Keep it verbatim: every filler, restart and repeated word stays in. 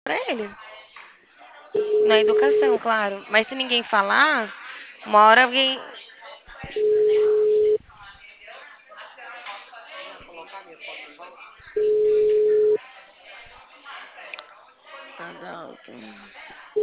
pra ele. Na educação, claro. Mas se ninguém falar, uma hora alguém. Adalto.